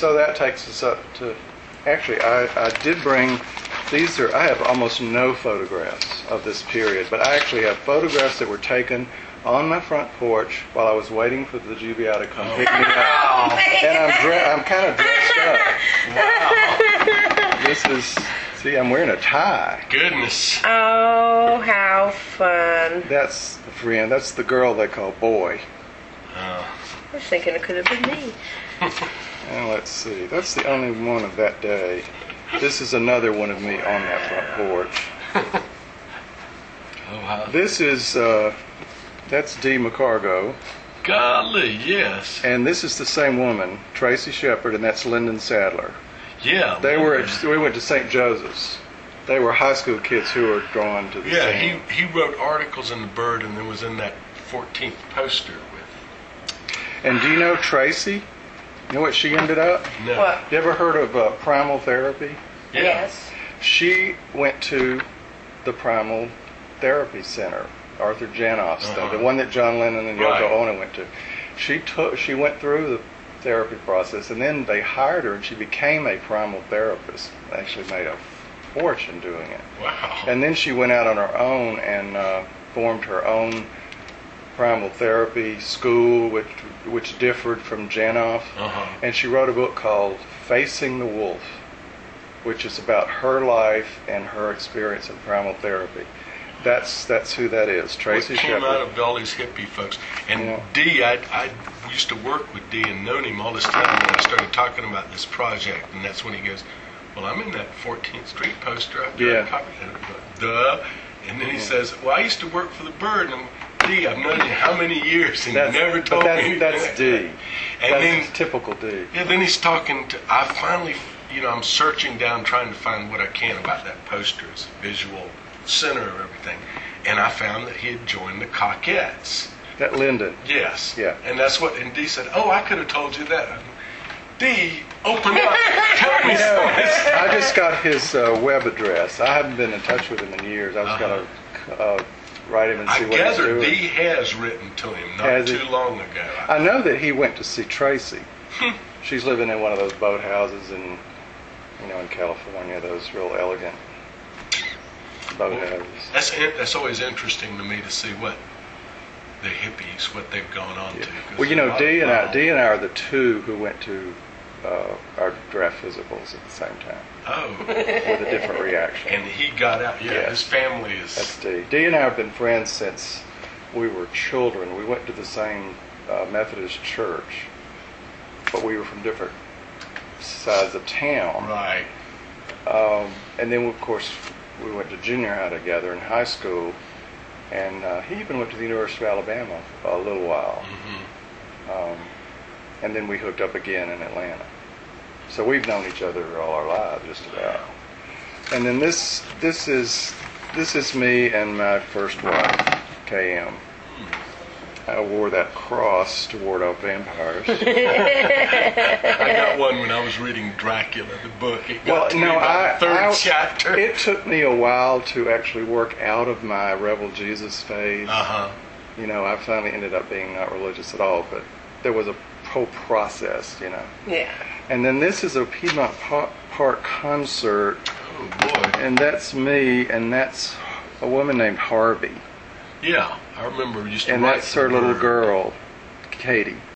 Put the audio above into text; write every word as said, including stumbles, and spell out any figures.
So that takes us up to, actually, I, I did bring, these are, I have almost no photographs of this period, but I actually have photographs that were taken on my front porch while I was waiting for the G B I to come pick me up. And I'm, dre- I'm kind of dressed up. Wow. This is, see, I'm wearing a tie. Goodness. Oh, how fun. That's the friend, that's the girl they call Boy. Oh. I was thinking it could have been me. And let's see, that's the only one of that day. This is another one of me on that front porch. Oh, wow. This is, uh, that's Dee McCargo. Golly, yes. And this is the same woman, Tracy Shepard, and that's Lyndon Sadler. Yeah. They were at, we went to Saint Joseph's. They were high school kids who were drawn to the Yeah, scene. he, he wrote articles in the Bird and then was in that fourteenth poster with. And do you know Tracy? You know what she ended up? No. What? You ever heard of uh, primal therapy? Yeah. Yes. She went to the Primal Therapy Center, Arthur Janoff's, Uh-huh. the, the one that John Lennon and Yoko Right. Ono went to. She took, she went through the therapy process, and then they hired her, and she became a primal therapist. Actually made a fortune doing it. Wow. And then she went out on her own and uh, formed her own primal therapy school, which which differed from Janoff. Uh-huh. And she wrote a book called Facing the Wolf, which is about her life and her experience in primal therapy. That's that's who that is, Tracy What came Shepard. out of all these hippie folks. And Yeah. Dee, I, I used to work with Dee and known him all this time when I started talking about this project. And that's when he goes, well, I'm in that fourteenth Street poster. I've got Yeah. a copy. And I go, duh. And then he says, well, I used to work for the Bird. And I'm, Dee, I've known you how many years? And That's, you never but told that's, me anything. that's Dee. And That's then, typical Dee. yeah, then he's talking to, I finally, you know, I'm searching down trying to find what I can about that poster's visual center of everything. And I found that he had joined the Cockettes. That Lyndon. Yes. Yeah. And that's what, and Dee said, oh, I could have told you that. Dee, open up. Tell me You know, something. I just got his uh, web address. I haven't been in touch with him in years. I was Uh-huh. going to uh, write him and see I what he's gather doing. Dee has written to him not Has he? too long ago. I know that he went to see Tracy. Hmm. She's living in one of those boathouses in, you know, in California. Those real elegant boathouses. That's in- that's always interesting to me to see what the hippies, what they've gone on Yeah. to. 'cause Well, you a know, lot Dee of and I, them- Dee and I are the two who went to uh, our draft physicals at the same time Oh, with a different reaction. and he got out. Yeah, Yes. his family is. That's Dee. Dee and I have been friends since we were children. We went to the same uh, Methodist church, but we were from different sides of town. Right. Um, and then, of course, we went to junior high together in high school. And uh, he even went to the University of Alabama for a little while. hmm Um, and then we hooked up again in Atlanta. So we've known each other all our lives, just about. And then this this is this is me and my first wife, K M. I wore that cross to ward off vampires. I got one when I was reading Dracula, the book. It got Well, to me no, about I, the third I chapter. it took me a while to actually work out of my rebel Jesus phase. Uh huh. You know, I finally ended up being not religious at all, but there was a whole process, you know. Yeah. And then this is a Piedmont Pa- Park concert, Oh boy. and that's me, and that's a woman named Harvey, Yeah, I remember. Used to and write that's for her little Bird. girl, Katie.